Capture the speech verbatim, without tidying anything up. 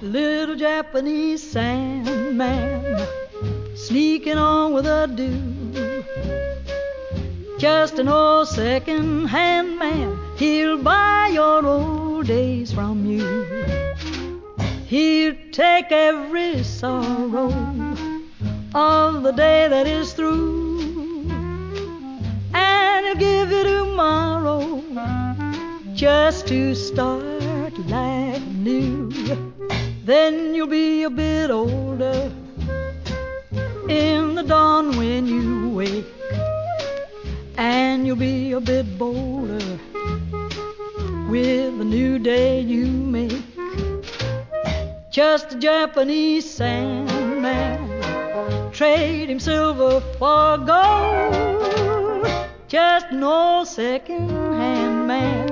Little Japanese Sandman, sneaking on with a do. Just an old second-hand man, he'll buy your old days from you. He'll take every sorrow of the day that is through, and he'll give you tomorrow just to start life new. Then you'll be a bit older in the dawn when you wake, and you'll be a bit bolder with the new day you make. Just a Japanese Sandman, trade him silver for gold. Just an old second-hand man